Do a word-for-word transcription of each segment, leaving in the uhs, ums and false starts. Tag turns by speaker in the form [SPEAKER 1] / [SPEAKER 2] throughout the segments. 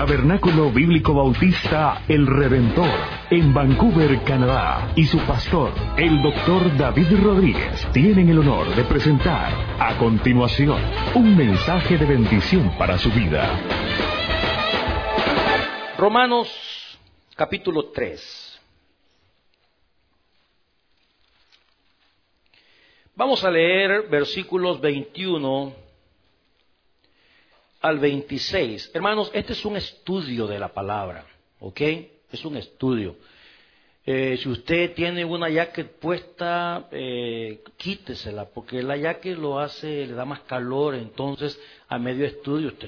[SPEAKER 1] Tabernáculo Bíblico Bautista El Redentor, en Vancouver, Canadá, y su pastor, el doctor David Rodríguez, tienen el honor de presentar a continuación un mensaje de bendición para su vida.
[SPEAKER 2] Romanos capítulo tres. Vamos a leer versículos veintiuno al veintiséis. Hermanos, este es un estudio de la palabra, ¿ok? Es un estudio. Eh, si usted tiene una jacket puesta, eh, quítesela, porque la jacket lo hace, le da más calor, entonces a medio estudio usted...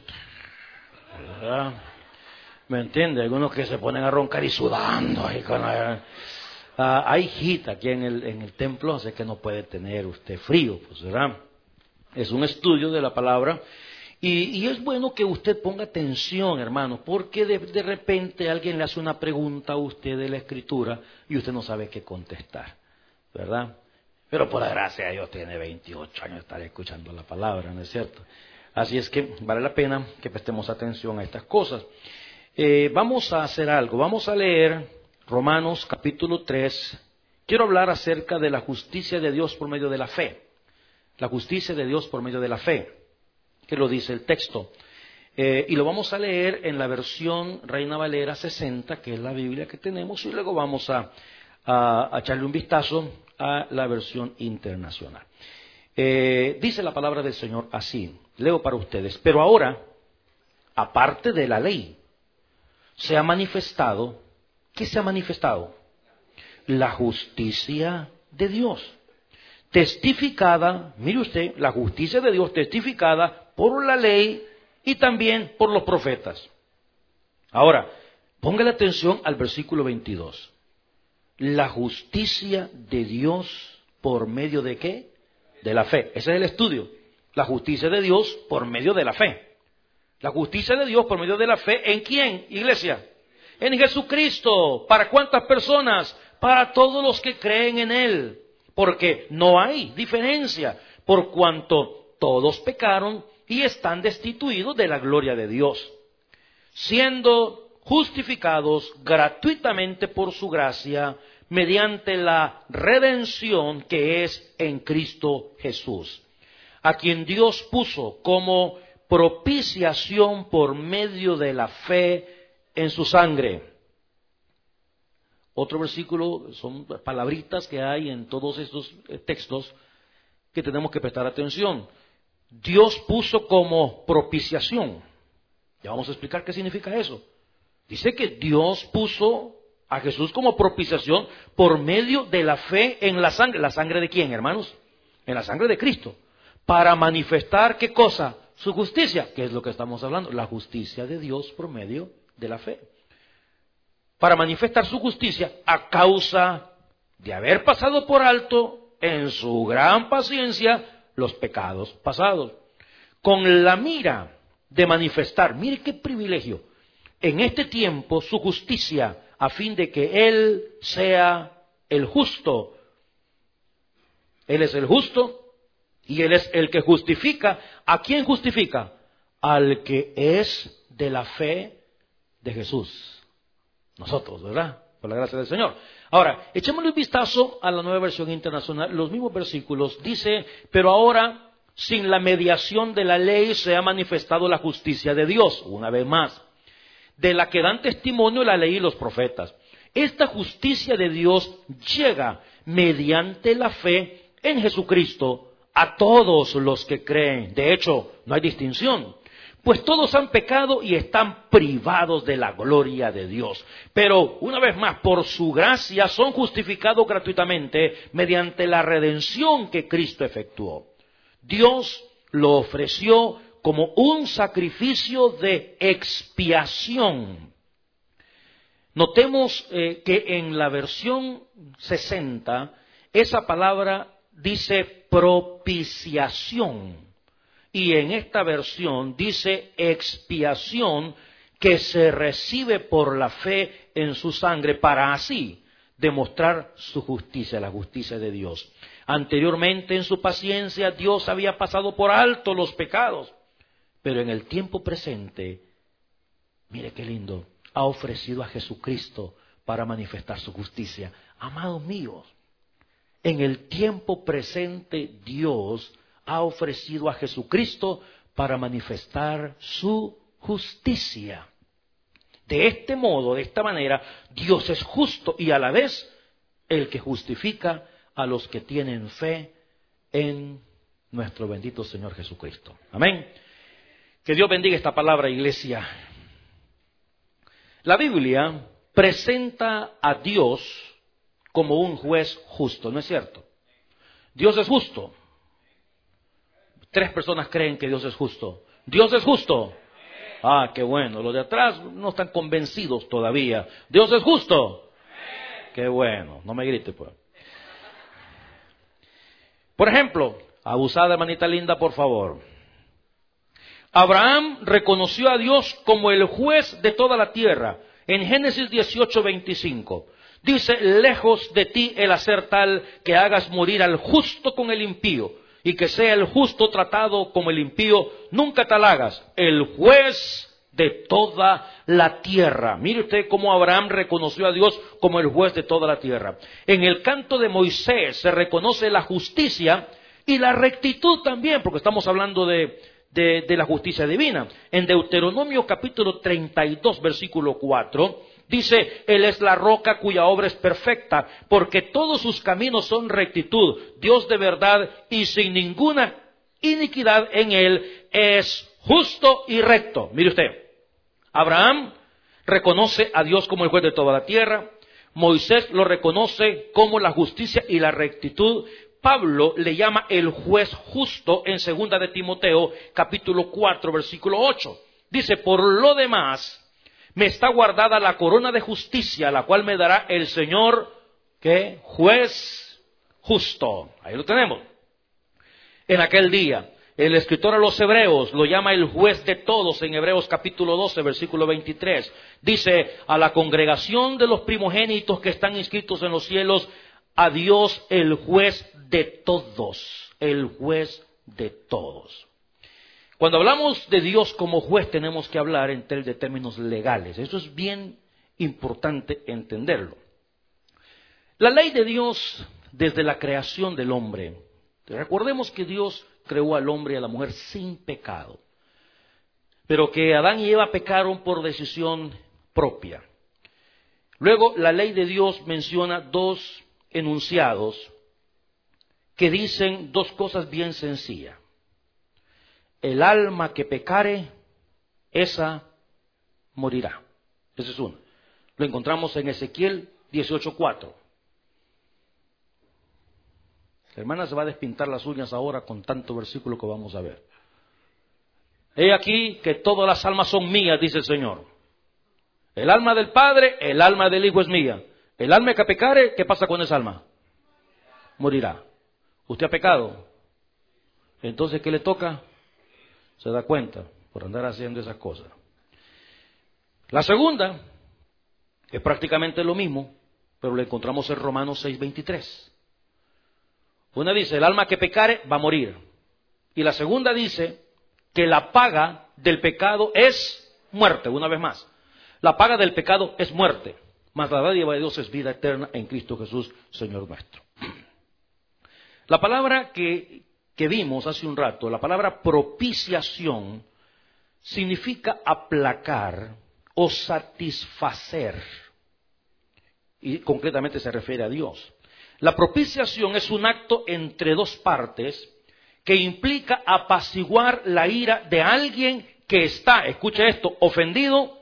[SPEAKER 2] ¿verdad? ¿Me entiende? Algunos que se ponen a roncar y sudando ahí con la... Uh, hay heat aquí en el, en el templo, así que no puede tener usted frío, pues, ¿verdad? Es un estudio de la palabra. Y, y es bueno que usted ponga atención, hermano, porque de, de repente alguien le hace una pregunta a usted de la Escritura y usted no sabe qué contestar, ¿verdad? Pero por la gracia de Dios tiene veintiocho años de estar escuchando la palabra, ¿no es cierto? Así es que vale la pena que prestemos atención a estas cosas. Eh, vamos a hacer algo, vamos a leer Romanos capítulo tres. Quiero hablar acerca de la justicia de Dios por medio de la fe. La justicia de Dios por medio de la fe, que lo dice el texto. Eh, y lo vamos a leer en la versión Reina Valera sesenta, que es la Biblia que tenemos, y luego vamos a, a, a echarle un vistazo a la versión internacional. Eh, dice la palabra del Señor así, leo para ustedes: pero ahora, aparte de la ley, se ha manifestado, ¿qué se ha manifestado? La justicia de Dios, testificada, mire usted, la justicia de Dios testificada por la ley y también por los profetas. Ahora, póngale atención al versículo veintidós. La justicia de Dios por medio de ¿qué? De la fe. Ese es el estudio. La justicia de Dios por medio de la fe. La justicia de Dios por medio de la fe, ¿en quién, iglesia? En Jesucristo. ¿Para cuántas personas? Para todos los que creen en Él. Porque no hay diferencia, por cuanto todos pecaron y están destituidos de la gloria de Dios, siendo justificados gratuitamente por su gracia, mediante la redención que es en Cristo Jesús, a quien Dios puso como propiciación por medio de la fe en su sangre. Otro versículo, son palabritas que hay en todos estos textos que tenemos que prestar atención. Dios puso como propiciación. Ya vamos a explicar qué significa eso. Dice que Dios puso a Jesús como propiciación por medio de la fe en la sangre. ¿La sangre de quién, hermanos? En la sangre de Cristo. Para manifestar, ¿qué cosa? Su justicia, que es lo que estamos hablando. La justicia de Dios por medio de la fe. Para manifestar su justicia a causa de haber pasado por alto en su gran paciencia los pecados pasados, con la mira de manifestar, mire qué privilegio, en este tiempo su justicia, a fin de que Él sea el justo. Él es el justo y Él es el que justifica. ¿A quién justifica? Al que es de la fe de Jesús. Nosotros, ¿verdad? Por la gracia del Señor. Ahora, echémosle un vistazo a la Nueva Versión Internacional. Los mismos versículos dice: pero ahora, sin la mediación de la ley, se ha manifestado la justicia de Dios. Una vez más, de la que dan testimonio la ley y los profetas. Esta justicia de Dios llega mediante la fe en Jesucristo a todos los que creen. De hecho, no hay distinción. Pues todos han pecado y están privados de la gloria de Dios. Pero, una vez más, por su gracia son justificados gratuitamente mediante la redención que Cristo efectuó. Dios lo ofreció como un sacrificio de expiación. Notemos eh, que en la versión sesenta, esa palabra dice propiciación. Y en esta versión dice expiación, que se recibe por la fe en su sangre para así demostrar su justicia, la justicia de Dios. Anteriormente en su paciencia Dios había pasado por alto los pecados, pero en el tiempo presente Mire qué lindo, ha ofrecido a Jesucristo para manifestar su justicia. Amados míos, en el tiempo presente Dios ha ofrecido a Jesucristo para manifestar su justicia. De este modo, de esta manera, Dios es justo y a la vez el que justifica a los que tienen fe en nuestro bendito Señor Jesucristo. Amén. Que Dios bendiga esta palabra, iglesia. La Biblia presenta a Dios como un juez justo, ¿no es cierto? Dios es justo. Tres personas creen que Dios es justo. ¿Dios es justo? Ah, qué bueno. Los de atrás no están convencidos todavía. ¿Dios es justo? Qué bueno. No me grite, pues. Por ejemplo, abusada hermanita linda, por favor. Abraham reconoció a Dios como el juez de toda la tierra. En Génesis dieciocho, veinticinco. Dice, lejos de ti el hacer tal que hagas morir al justo con el impío, y que sea el justo tratado como el impío, nunca tal hagas, el juez de toda la tierra. Mire usted cómo Abraham reconoció a Dios como el juez de toda la tierra. En el canto de Moisés se reconoce la justicia y la rectitud también, porque estamos hablando de, de, de la justicia divina. En Deuteronomio capítulo treinta y dos, versículo cuatro, dice, Él es la roca cuya obra es perfecta, porque todos sus caminos son rectitud, Dios de verdad y sin ninguna iniquidad en Él, es justo y recto. Mire usted, Abraham reconoce a Dios como el juez de toda la tierra, Moisés lo reconoce como la justicia y la rectitud, Pablo le llama el juez justo en segunda de Timoteo capítulo cuatro, versículo ocho. Dice, por lo demás, me está guardada la corona de justicia, la cual me dará el Señor, ¿qué? Juez justo. Ahí lo tenemos. En aquel día, el escritor a los Hebreos lo llama el juez de todos en Hebreos capítulo doce, versículo veintitrés. Dice, a la congregación de los primogénitos que están inscritos en los cielos, a Dios el juez de todos, el juez de todos. Cuando hablamos de Dios como juez tenemos que hablar en de términos legales. Eso es bien importante entenderlo. La ley de Dios desde la creación del hombre. Recordemos que Dios creó al hombre y a la mujer sin pecado, pero que Adán y Eva pecaron por decisión propia. Luego la ley de Dios menciona dos enunciados que dicen dos cosas bien sencillas. El alma que pecare, esa morirá. Ese es uno. Lo encontramos en Ezequiel dieciocho, cuatro. La hermana se va a despintar las uñas ahora con tanto versículo que vamos a ver. He aquí que todas las almas son mías, dice el Señor. El alma del Padre, el alma del Hijo es mía. El alma que pecare, ¿qué pasa con esa alma? Morirá. ¿Usted ha pecado? Entonces, ¿qué le toca? Se da cuenta por andar haciendo esas cosas. La segunda es prácticamente lo mismo, pero lo encontramos en Romanos seis, veintitrés. Una dice, el alma que pecare va a morir. Y la segunda dice que la paga del pecado es muerte. Una vez más, la paga del pecado es muerte, mas la dádiva de Dios es vida eterna en Cristo Jesús, Señor nuestro. La palabra que, que vimos hace un rato, la palabra propiciación, significa aplacar o satisfacer. Y concretamente se refiere a Dios. La propiciación es un acto entre dos partes que implica apaciguar la ira de alguien que está, escuche esto, ofendido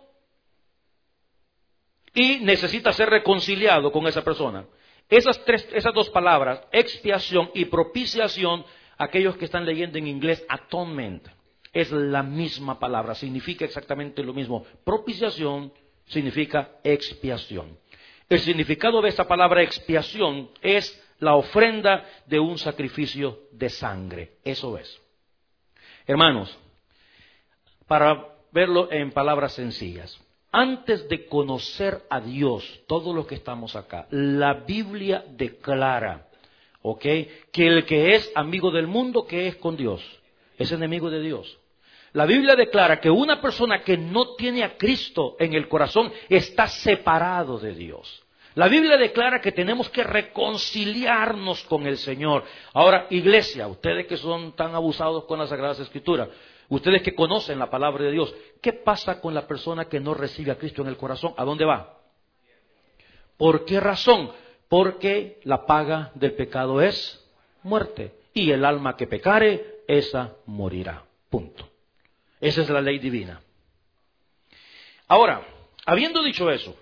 [SPEAKER 2] y necesita ser reconciliado con esa persona. Esas tres, esas dos palabras, expiación y propiciación, aquellos que están leyendo en inglés, atonement, es la misma palabra, significa exactamente lo mismo. Propiciación significa expiación. El significado de esa palabra expiación es la ofrenda de un sacrificio de sangre. Eso es. Hermanos, para verlo en palabras sencillas, antes de conocer a Dios, todos los que estamos acá, la Biblia declara, ¿ok?, que el que es amigo del mundo, ¿qué es con Dios? Es enemigo de Dios. La Biblia declara que una persona que no tiene a Cristo en el corazón está separado de Dios. La Biblia declara que tenemos que reconciliarnos con el Señor. Ahora, iglesia, ustedes que son tan abusados con las Sagradas Escrituras, ustedes que conocen la palabra de Dios, ¿qué pasa con la persona que no recibe a Cristo en el corazón? ¿A dónde va? ¿Por qué razón? Porque la paga del pecado es muerte. Y el alma que pecare, esa morirá. Punto. Esa es la ley divina. Ahora, habiendo dicho eso,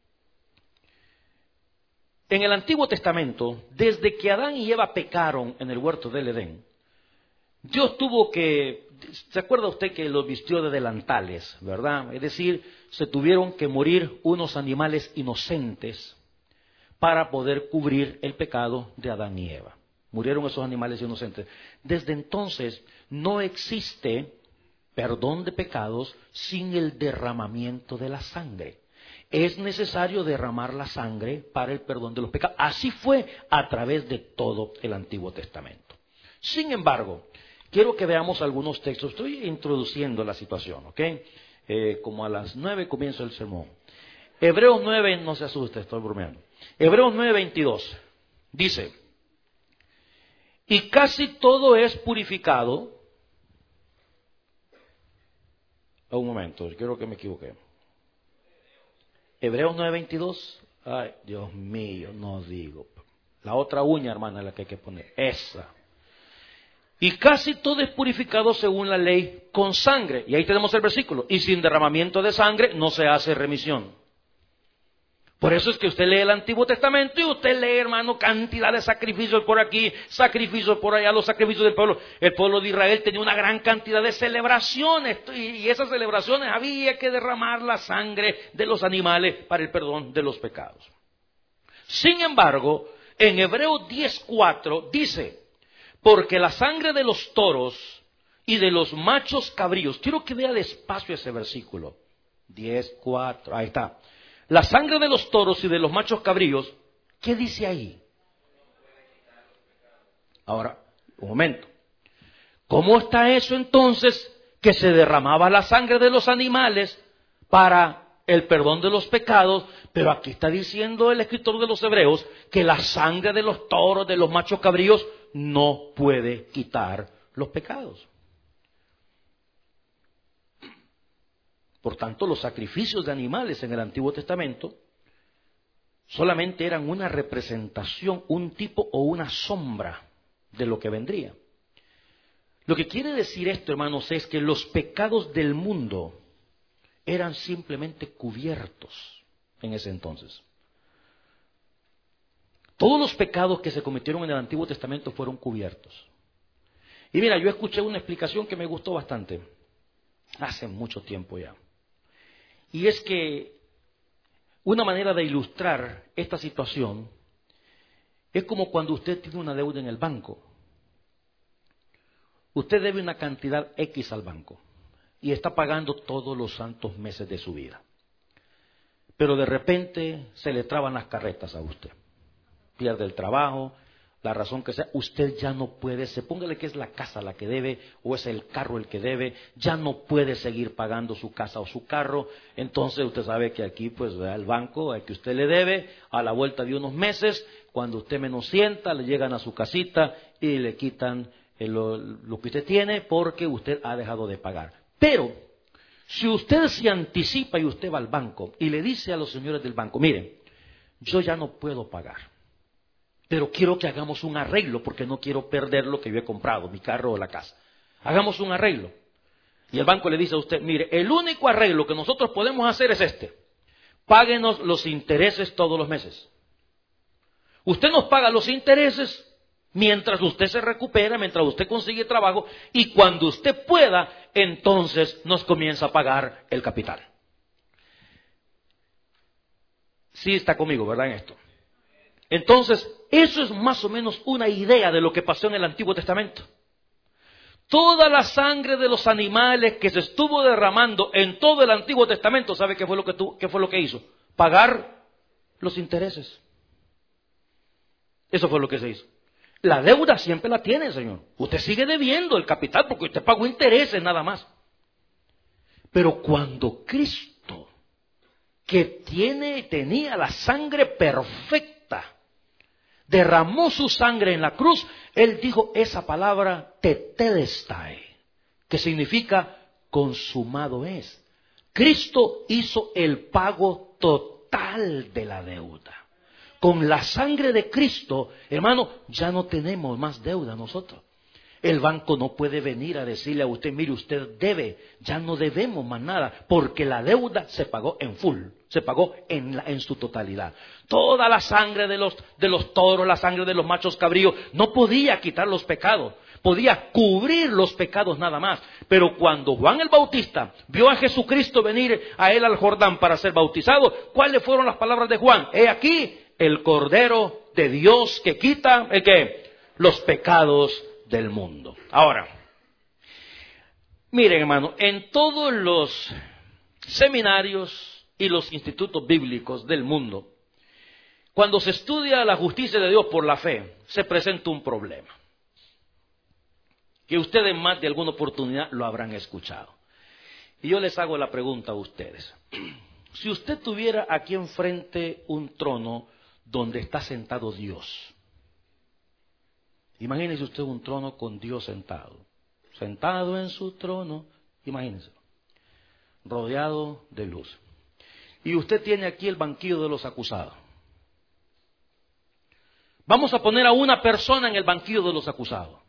[SPEAKER 2] en el Antiguo Testamento, desde que Adán y Eva pecaron en el huerto del Edén, Dios tuvo que, ¿se acuerda usted que los vistió de delantales, verdad? Es decir, se tuvieron que morir unos animales inocentes para poder cubrir el pecado de Adán y Eva. Murieron esos animales inocentes. Desde entonces no existe perdón de pecados sin el derramamiento de la sangre. Es necesario derramar la sangre para el perdón de los pecados. Así fue a través de todo el Antiguo Testamento. Sin embargo, quiero que veamos algunos textos. Estoy introduciendo la situación, ¿ok? Eh, como a las nueve comienza el sermón. Hebreos nueve, no se asuste, estoy bromeando. Hebreos nueve, veintidós, dice, y casi todo es purificado. Un momento, quiero que me equivoqué. Hebreos nueve, veintidós. Ay, Dios mío, no digo. La otra uña, hermana, es la que hay que poner. Esa. Y casi todo es purificado según la ley con sangre. Y ahí tenemos el versículo. Y sin derramamiento de sangre no se hace remisión. Por eso es que usted lee el Antiguo Testamento y usted lee, hermano, cantidad de sacrificios por aquí, sacrificios por allá, los sacrificios del pueblo. El pueblo de Israel tenía una gran cantidad de celebraciones y esas celebraciones había que derramar la sangre de los animales para el perdón de los pecados. Sin embargo, en Hebreos diez cuatro dice, porque la sangre de los toros y de los machos cabríos, quiero que vea despacio ese versículo, diez cuatro, ahí está. La sangre de los toros y de los machos cabríos, ¿qué dice ahí? Ahora, un momento. ¿Cómo está eso entonces que se derramaba la sangre de los animales para el perdón de los pecados? Pero aquí está diciendo el escritor de los Hebreos que la sangre de los toros, de los machos cabríos, no puede quitar los pecados. Por tanto, los sacrificios de animales en el Antiguo Testamento solamente eran una representación, un tipo o una sombra de lo que vendría. Lo que quiere decir esto, hermanos, es que los pecados del mundo eran simplemente cubiertos en ese entonces. Todos los pecados que se cometieron en el Antiguo Testamento fueron cubiertos. Y mira, yo escuché una explicación que me gustó bastante, hace mucho tiempo ya. Y es que una manera de ilustrar esta situación es como cuando usted tiene una deuda en el banco. Usted debe una cantidad X al banco y está pagando todos los santos meses de su vida. Pero de repente se le traban las carretas a usted. Pierde el trabajo, la razón que sea, usted ya no puede, se póngale que es la casa la que debe o es el carro el que debe, ya no puede seguir pagando su casa o su carro. Entonces usted sabe que aquí pues el banco al que usted le debe, a la vuelta de unos meses, cuando usted menos sienta, le llegan a su casita y le quitan lo, lo que usted tiene porque usted ha dejado de pagar. Pero si usted se anticipa y usted va al banco y le dice a los señores del banco, miren, yo ya no puedo pagar, pero quiero que hagamos un arreglo porque no quiero perder lo que yo he comprado, mi carro o la casa. Hagamos un arreglo. Y el banco le dice a usted, mire, el único arreglo que nosotros podemos hacer es este. Páguenos los intereses todos los meses. Usted nos paga los intereses mientras usted se recupera, mientras usted consigue trabajo, y cuando usted pueda, entonces nos comienza a pagar el capital. Sí está conmigo, ¿verdad? En esto. Entonces, eso es más o menos una idea de lo que pasó en el Antiguo Testamento. Toda la sangre de los animales que se estuvo derramando en todo el Antiguo Testamento, ¿sabe qué fue lo que tuvo, qué fue lo que hizo? Pagar los intereses. Eso fue lo que se hizo. La deuda siempre la tiene, Señor. Usted sigue debiendo el capital porque usted pagó intereses nada más. Pero cuando Cristo, que tiene, tenía la sangre perfecta, derramó su sangre en la cruz, Él dijo esa palabra tetelestai, que significa consumado es. Cristo hizo el pago total de la deuda. Con la sangre de Cristo, hermano, ya no tenemos más deuda nosotros. El banco no puede venir a decirle a usted, mire, usted debe, ya no debemos más nada, porque la deuda se pagó en full, se pagó en, la, en su totalidad. Toda la sangre de los, de los toros, la sangre de los machos cabríos, no podía quitar los pecados, podía cubrir los pecados nada más. Pero cuando Juan el Bautista vio a Jesucristo venir a él al Jordán para ser bautizado, ¿cuáles fueron las palabras de Juan? He aquí el Cordero de Dios que quita, ¿el qué? Los pecados del mundo. Ahora, miren, hermano, en todos los seminarios y los institutos bíblicos del mundo, cuando se estudia la justicia de Dios por la fe, se presenta un problema, que ustedes más de alguna oportunidad lo habrán escuchado. Y yo les hago la pregunta a ustedes. Si usted tuviera aquí enfrente un trono donde está sentado Dios, imagínese usted un trono con Dios sentado, sentado en su trono, imagínese, rodeado de luz. Y usted tiene aquí el banquillo de los acusados. Vamos a poner a una persona en el banquillo de los acusados.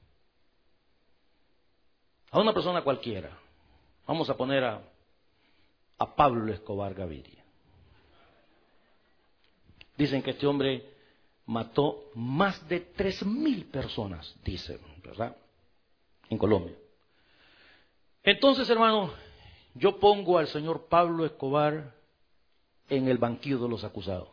[SPEAKER 2] A una persona cualquiera. Vamos a poner a, a Pablo Escobar Gaviria. Dicen que este hombre mató más de tres mil personas, dicen, ¿verdad? En Colombia. Entonces, hermano, yo pongo al señor Pablo Escobar en el banquillo de los acusados.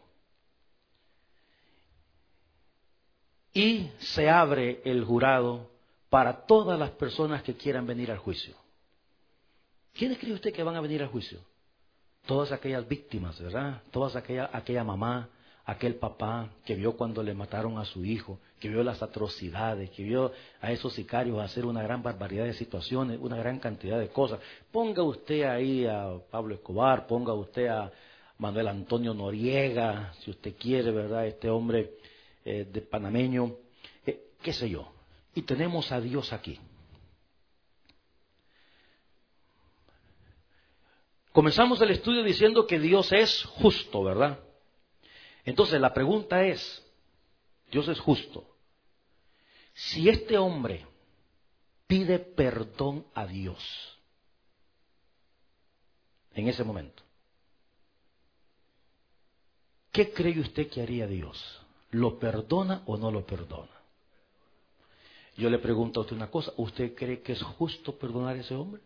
[SPEAKER 2] Y se abre el jurado para todas las personas que quieran venir al juicio. ¿Quiénes cree usted que van a venir al juicio? Todas aquellas víctimas, ¿verdad? Todas aquella, aquella mamá, aquel papá que vio cuando le mataron a su hijo, que vio las atrocidades, que vio a esos sicarios hacer una gran barbaridad de situaciones, una gran cantidad de cosas. Ponga usted ahí a Pablo Escobar, ponga usted a Manuel Antonio Noriega, si usted quiere, ¿verdad? Este hombre eh, de panameño, eh, qué sé yo. Y tenemos a Dios aquí. Comenzamos el estudio diciendo que Dios es justo, ¿verdad? Entonces la pregunta es, Dios es justo. Si este hombre pide perdón a Dios en ese momento, ¿qué cree usted que haría Dios? ¿Lo perdona o no lo perdona? Yo le pregunto a usted una cosa, ¿usted cree que es justo perdonar a ese hombre?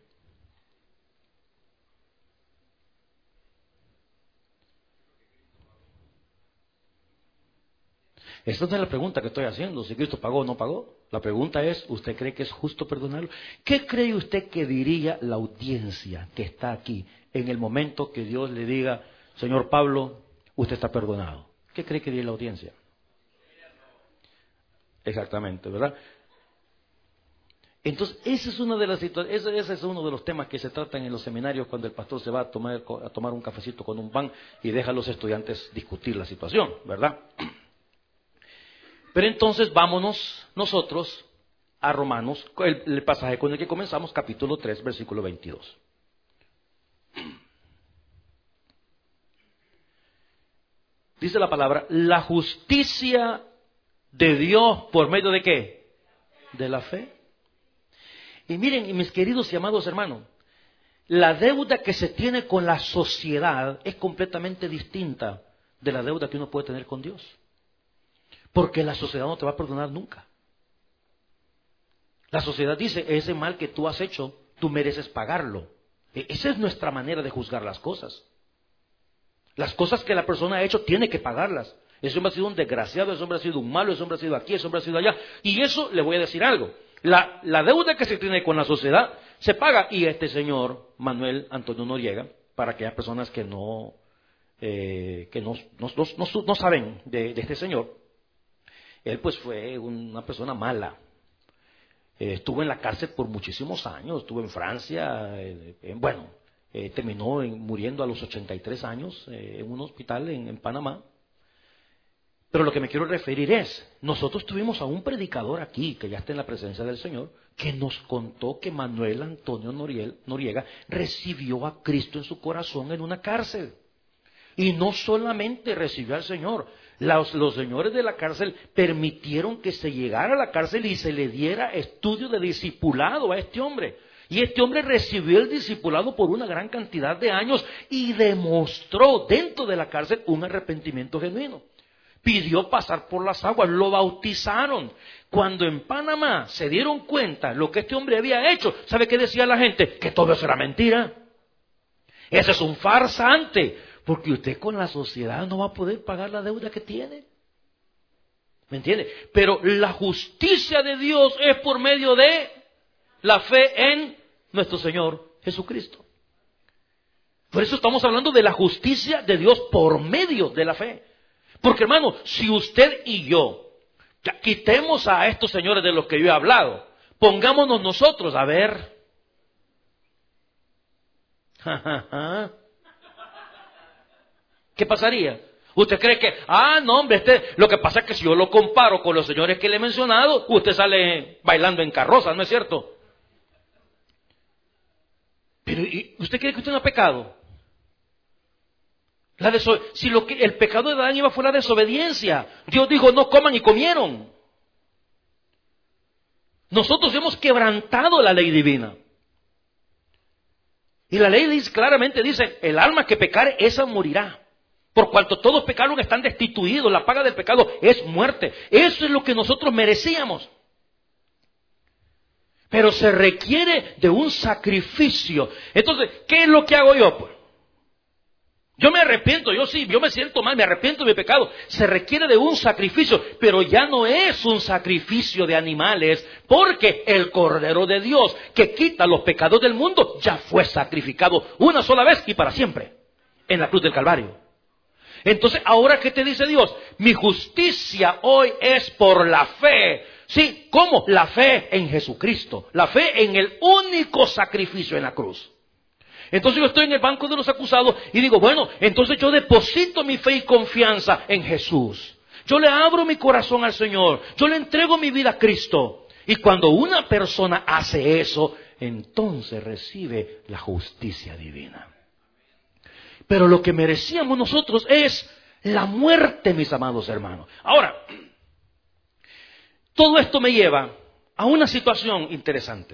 [SPEAKER 2] Esta no es la pregunta que estoy haciendo, si Cristo pagó o no pagó. La pregunta es, ¿usted cree que es justo perdonarlo? ¿Qué cree usted que diría la audiencia que está aquí en el momento que Dios le diga, señor Pablo, usted está perdonado? ¿Qué cree que diría la audiencia? Exactamente, ¿verdad? Entonces, esa es una de las situaciones, ese, ese es uno de los temas que se tratan en los seminarios cuando el pastor se va a tomar, a tomar un cafecito con un pan y deja a los estudiantes discutir la situación, ¿verdad? Pero entonces vámonos nosotros a Romanos, el, el pasaje con el que comenzamos, capítulo tres, versículo veintidós. Dice la palabra, la justicia de Dios por medio de ¿qué? De la fe. Y miren, mis queridos y amados hermanos, la deuda que se tiene con la sociedad es completamente distinta de la deuda que uno puede tener con Dios. Porque la sociedad no te va a perdonar nunca. La sociedad dice, ese mal que tú has hecho, tú mereces pagarlo. Esa es nuestra manera de juzgar las cosas. Las cosas que la persona ha hecho, tiene que pagarlas. Ese hombre ha sido un desgraciado, ese hombre ha sido un malo, ese hombre ha sido aquí, ese hombre ha sido allá. Y eso, le voy a decir algo. La, la deuda que se tiene con la sociedad se paga. Y este señor, Manuel Antonio Noriega, para aquellas personas que no, eh, que no, no, no, no, no saben de, de este señor, él pues fue una persona mala. Eh, estuvo en la cárcel por muchísimos años, estuvo en Francia, eh, eh, bueno, eh, terminó en, muriendo a los ochenta y tres años eh, en un hospital en, en Panamá. Pero lo que me quiero referir es, nosotros tuvimos a un predicador aquí, que ya está en la presencia del Señor, que nos contó que Manuel Antonio Noriel, Noriega recibió a Cristo en su corazón en una cárcel. Y no solamente recibió al Señor, los, los señores de la cárcel permitieron que se llegara a la cárcel y se le diera estudio de discipulado a este hombre. Y este hombre recibió el discipulado por una gran cantidad de años y demostró dentro de la cárcel un arrepentimiento genuino. Pidió pasar por las aguas, lo bautizaron. Cuando en Panamá se dieron cuenta lo que este hombre había hecho, ¿sabe qué decía la gente? Que todo eso era mentira. Ese es un farsante, porque usted con la sociedad no va a poder pagar la deuda que tiene. ¿Me entiende? Pero la justicia de Dios es por medio de la fe en nuestro Señor Jesucristo. Por eso estamos hablando de la justicia de Dios por medio de la fe. Porque hermano, si usted y yo ya, quitemos a estos señores de los que yo he hablado, pongámonos nosotros a ver. ¿Qué pasaría? ¿Usted cree que, ah, no, hombre, este, lo que pasa es que si yo lo comparo con los señores que le he mencionado, usted sale bailando en carroza, ¿no es cierto? Pero ¿y usted cree que usted no ha pecado? La deso- si lo que, el pecado de Adán y Eva fue la desobediencia, Dios dijo no coman y comieron. Nosotros hemos quebrantado la ley divina. Y la ley dice, claramente dice, el alma que pecare, esa morirá. Por cuanto todos pecaron están destituidos, la paga del pecado es muerte. Eso es lo que nosotros merecíamos. Pero se requiere de un sacrificio. Entonces, ¿qué es lo que hago yo? Pues yo me arrepiento, yo sí, yo me siento mal, me arrepiento de mi pecado. Se requiere de un sacrificio, pero ya no es un sacrificio de animales, porque el Cordero de Dios que quita los pecados del mundo ya fue sacrificado una sola vez y para siempre en la cruz del Calvario. Entonces, ahora ¿qué te dice Dios? Mi justicia hoy es por la fe. Sí, ¿cómo? La fe en Jesucristo, la fe en el único sacrificio en la cruz. Entonces yo estoy en el banco de los acusados y digo, bueno, entonces yo deposito mi fe y confianza en Jesús. Yo le abro mi corazón al Señor, yo le entrego mi vida a Cristo. Y cuando una persona hace eso, entonces recibe la justicia divina. Pero lo que merecíamos nosotros es la muerte, mis amados hermanos. Ahora, todo esto me lleva a una situación interesante.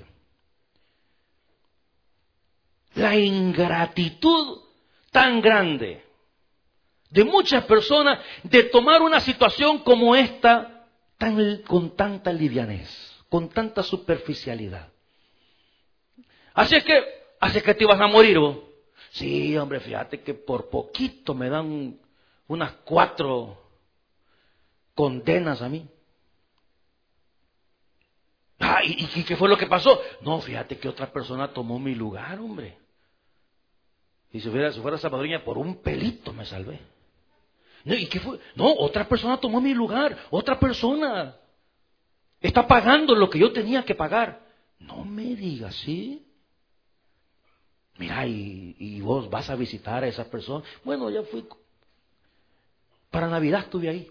[SPEAKER 2] La ingratitud tan grande de muchas personas de tomar una situación como esta tan, con tanta livianez, con tanta superficialidad. Así es que, así es que te ibas a morir vos. Sí, hombre, fíjate que por poquito me dan unas cuatro condenas a mí. Ah, ¿y, y qué fue lo que pasó? No, fíjate que otra persona tomó mi lugar, hombre. Y si fuera, si fuera salvadoreña, por un pelito me salvé. No, ¿y qué fue? No, otra persona tomó mi lugar. Otra persona está pagando lo que yo tenía que pagar. No me digas, ¿sí? Mira, y, y vos vas a visitar a esa persona. Bueno, ya fui. Para Navidad estuve ahí.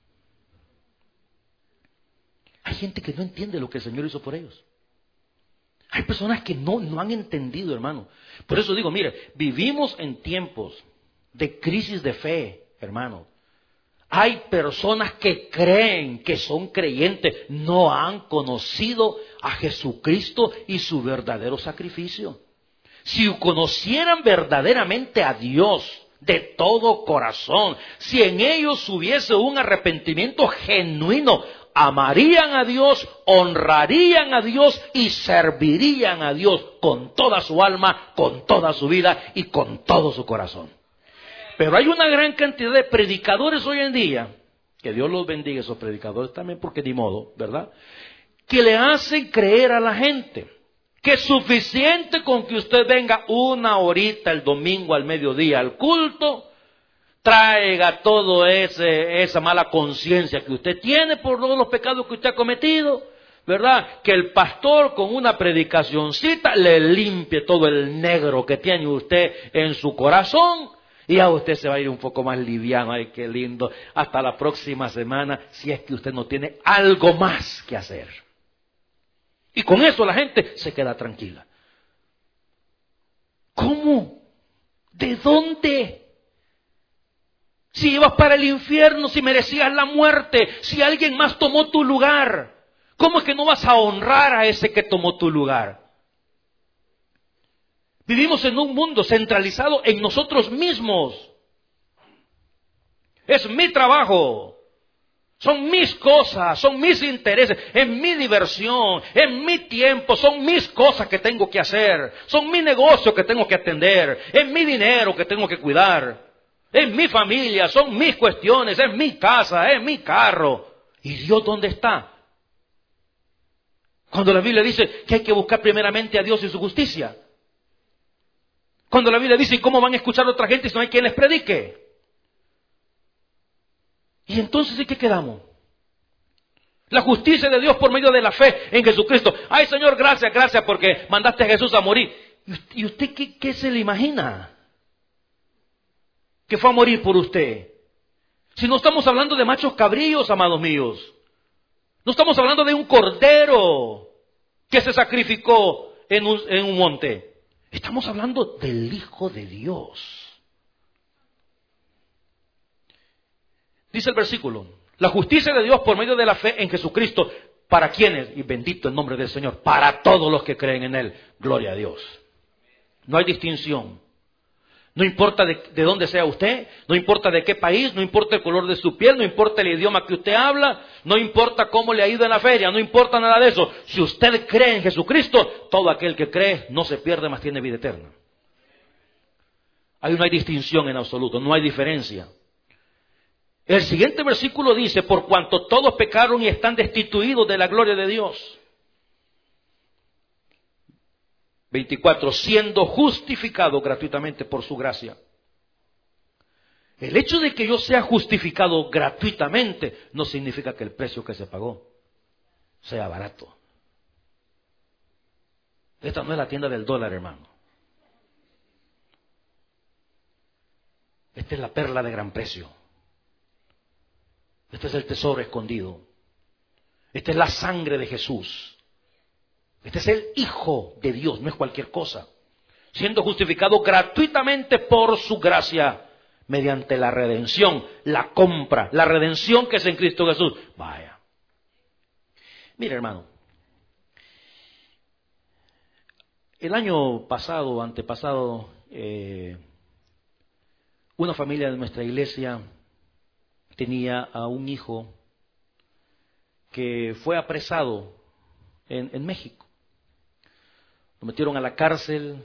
[SPEAKER 2] Hay gente que no entiende lo que el Señor hizo por ellos. Hay personas que no, no han entendido, hermano. Por eso digo, mire, vivimos en tiempos de crisis de fe, hermano. Hay personas que creen que son creyentes, no han conocido a Jesucristo y su verdadero sacrificio. Si conocieran verdaderamente a Dios de todo corazón, si en ellos hubiese un arrepentimiento genuino, amarían a Dios, honrarían a Dios y servirían a Dios con toda su alma, con toda su vida y con todo su corazón. Pero hay una gran cantidad de predicadores hoy en día, que Dios los bendiga esos predicadores también, porque ni modo, ¿verdad? Que le hacen creer a la gente que es suficiente con que usted venga una horita el domingo al mediodía al culto, traiga todo ese esa mala conciencia que usted tiene por todos los pecados que usted ha cometido, ¿verdad? Que el pastor con una predicacioncita le limpie todo el negro que tiene usted en su corazón y a usted se va a ir un poco más liviano. Ay, qué lindo. Hasta la próxima semana, si es que usted no tiene algo más que hacer. Y con eso la gente se queda tranquila. ¿Cómo? ¿De dónde? Si ibas para el infierno, si merecías la muerte, si alguien más tomó tu lugar, ¿cómo es que no vas a honrar a ese que tomó tu lugar? Vivimos en un mundo centralizado en nosotros mismos. Es mi trabajo, son mis cosas, son mis intereses, es mi diversión, es mi tiempo, son mis cosas que tengo que hacer, son mi negocio que tengo que atender, es mi dinero que tengo que cuidar. Es mi familia, son mis cuestiones, es mi casa, es mi carro. ¿Y Dios dónde está? Cuando la Biblia dice que hay que buscar primeramente a Dios y su justicia. Cuando la Biblia dice, ¿cómo van a escuchar a otra gente si no hay quien les predique? Y entonces, ¿en qué quedamos? La justicia de Dios por medio de la fe en Jesucristo. Ay, Señor, gracias, gracias porque mandaste a Jesús a morir. ¿Y usted qué, qué se le imagina? Que fue a morir por usted. Si no estamos hablando de machos cabríos, amados míos. No estamos hablando de un cordero que se sacrificó en un, en un monte. Estamos hablando del Hijo de Dios. Dice el versículo, la justicia de Dios por medio de la fe en Jesucristo, ¿para quiénes? Y bendito el nombre del Señor, para todos los que creen en Él. Gloria a Dios. No hay distinción. No importa de, de dónde sea usted, no importa de qué país, no importa el color de su piel, no importa el idioma que usted habla, no importa cómo le ha ido en la feria, no importa nada de eso. Si usted cree en Jesucristo, todo aquel que cree no se pierde, más tiene vida eterna. Ahí no hay distinción en absoluto, no hay diferencia. El siguiente versículo dice, por cuanto todos pecaron y están destituidos de la gloria de Dios. veinticuatro, siendo justificado gratuitamente por su gracia. El hecho de que yo sea justificado gratuitamente no significa que el precio que se pagó sea barato. Esta no es la tienda del dólar, hermano. Esta es la perla de gran precio. Este es el tesoro escondido. Esta es la sangre de Jesús. Este es el Hijo de Dios, no es cualquier cosa. Siendo justificado gratuitamente por su gracia, mediante la redención, la compra, la redención que es en Cristo Jesús. Vaya. Mire, hermano. El año pasado, antepasado, eh, una familia de nuestra iglesia tenía a un hijo que fue apresado en, en México. Lo metieron a la cárcel,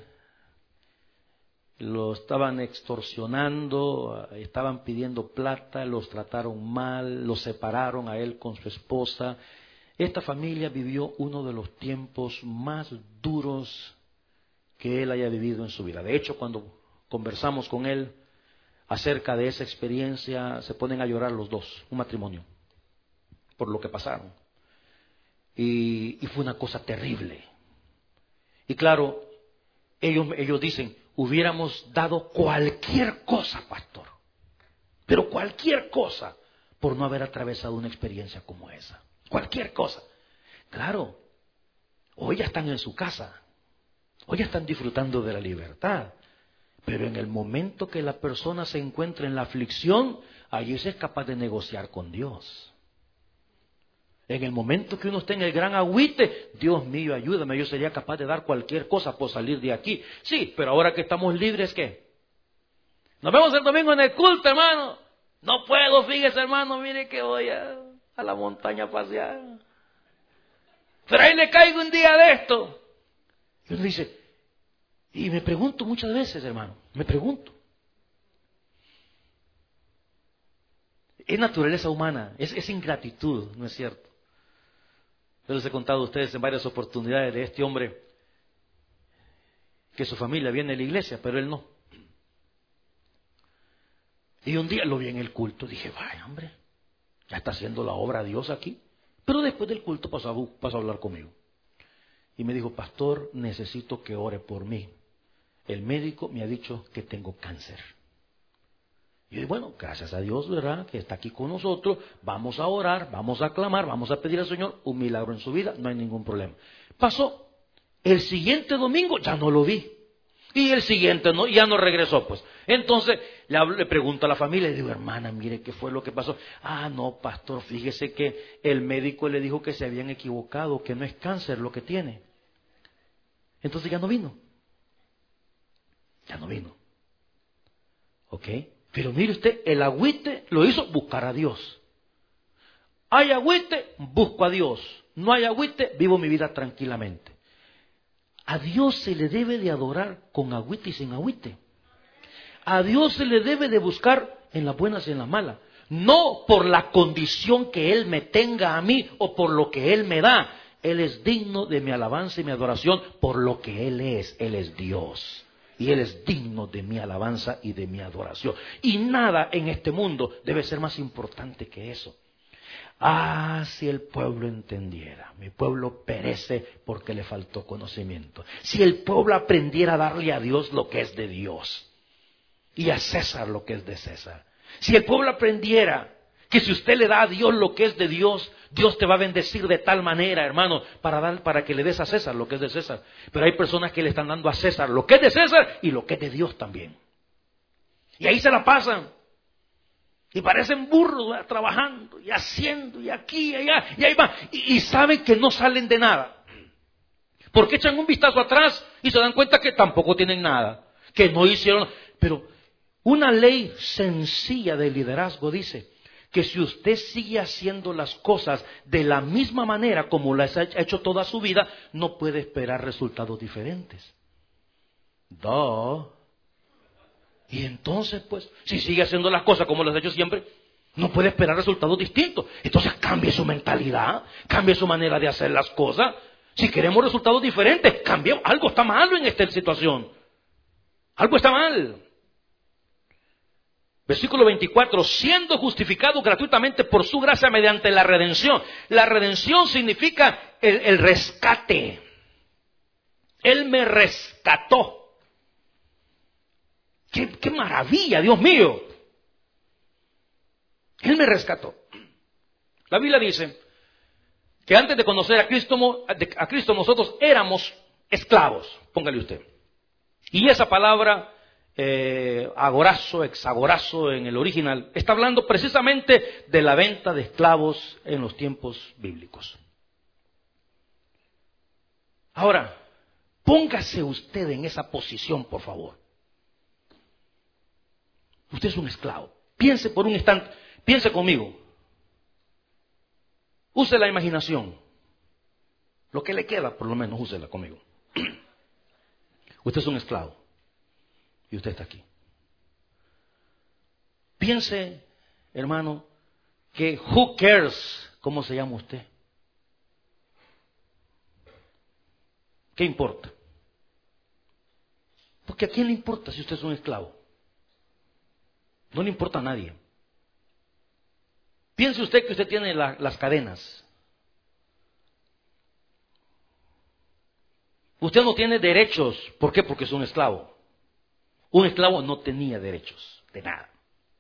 [SPEAKER 2] lo estaban extorsionando, estaban pidiendo plata, los trataron mal, los separaron a él con su esposa. Esta familia vivió uno de los tiempos más duros que él haya vivido en su vida. De hecho, cuando conversamos con él acerca de esa experiencia, se ponen a llorar los dos, un matrimonio, por lo que pasaron. Y, y fue una cosa terrible. Y claro, ellos, ellos dicen, hubiéramos dado cualquier cosa, pastor, pero cualquier cosa, por no haber atravesado una experiencia como esa. Cualquier cosa. Claro, hoy ya están en su casa, hoy ya están disfrutando de la libertad, pero en el momento que la persona se encuentra en la aflicción, allí se es capaz de negociar con Dios. En el momento que uno esté en el gran agüite, Dios mío, ayúdame, yo sería capaz de dar cualquier cosa por salir de aquí. Sí, pero ahora que estamos libres, ¿qué? Nos vemos el domingo en el culto, hermano. No puedo, fíjese, hermano, mire que voy a, a la montaña a pasear. Pero ahí le caigo un día de esto. Y uno dice, y me pregunto muchas veces, hermano, me pregunto. Es naturaleza humana, es, es ingratitud, ¿no es cierto? Yo les he contado a ustedes en varias oportunidades de este hombre que su familia viene a la iglesia, pero él no. Y un día lo vi en el culto, dije, vaya hombre, ya está haciendo la obra de Dios aquí. Pero después del culto pasó a, pasó a hablar conmigo. Y me dijo, pastor, necesito que ore por mí. El médico me ha dicho que tengo cáncer. Y yo dije, bueno, gracias a Dios, ¿verdad?, que está aquí con nosotros. Vamos a orar, vamos a clamar, vamos a pedir al Señor un milagro en su vida. No hay ningún problema. Pasó. El siguiente domingo ya no lo vi. Y el siguiente no, ya no regresó, pues. Entonces le, hablo, le pregunto a la familia, le digo, hermana, mire qué fue lo que pasó. Ah, no, pastor, fíjese que el médico le dijo que se habían equivocado, que no es cáncer lo que tiene. Entonces ya no vino. Ya no vino. ¿Ok? Pero mire usted, el agüite lo hizo buscar a Dios. Hay agüite, busco a Dios. No hay agüite, vivo mi vida tranquilamente. A Dios se le debe de adorar con agüite y sin agüite. A Dios se le debe de buscar en las buenas y en las malas. No por la condición que Él me tenga a mí o por lo que Él me da. Él es digno de mi alabanza y mi adoración por lo que Él es. Él es Dios. Y Él es digno de mi alabanza y de mi adoración. Y nada en este mundo debe ser más importante que eso. Ah, si el pueblo entendiera. Mi pueblo perece porque le faltó conocimiento. Si el pueblo aprendiera a darle a Dios lo que es de Dios y a César lo que es de César. Si el pueblo aprendiera que si usted le da a Dios lo que es de Dios, Dios te va a bendecir de tal manera, hermano, para dar, para que le des a César lo que es de César. Pero hay personas que le están dando a César lo que es de César y lo que es de Dios también. Y ahí se la pasan. Y parecen burros, ¿verdad?, trabajando y haciendo y aquí y allá y ahí va. Y, y saben que no salen de nada. Porque echan un vistazo atrás y se dan cuenta que tampoco tienen nada. Que no hicieron. Pero una ley sencilla de liderazgo dice que si usted sigue haciendo las cosas de la misma manera como las ha hecho toda su vida, no puede esperar resultados diferentes. Duh. Y entonces, pues, si sigue haciendo las cosas como las ha hecho siempre, no puede esperar resultados distintos. Entonces cambie su mentalidad, cambie su manera de hacer las cosas. Si queremos resultados diferentes, cambiemos. Algo está malo en esta situación. Algo está mal. Versículo veinticuatro, siendo justificado gratuitamente por su gracia mediante la redención. La redención significa el, el rescate. Él me rescató. ¡Qué, qué maravilla, Dios mío! Él me rescató. La Biblia dice que antes de conocer a Cristo, a Cristo nosotros éramos esclavos, póngale usted. Y esa palabra, eh, agorazo, exagorazo en el original, está hablando precisamente de la venta de esclavos en los tiempos bíblicos. Ahora, póngase usted en esa posición, por favor. Usted es un esclavo. Piense por un instante, piense conmigo. Use la imaginación. Lo que le queda, por lo menos, úsela conmigo. Usted es un esclavo. Y usted está aquí. Piense, hermano, que who cares cómo se llama usted. ¿Qué importa? Porque ¿a quién le importa si usted es un esclavo? No le importa a nadie. Piense usted que usted tiene la, las cadenas. Usted no tiene derechos. ¿Por qué? Porque es un esclavo. Un esclavo no tenía derechos de nada.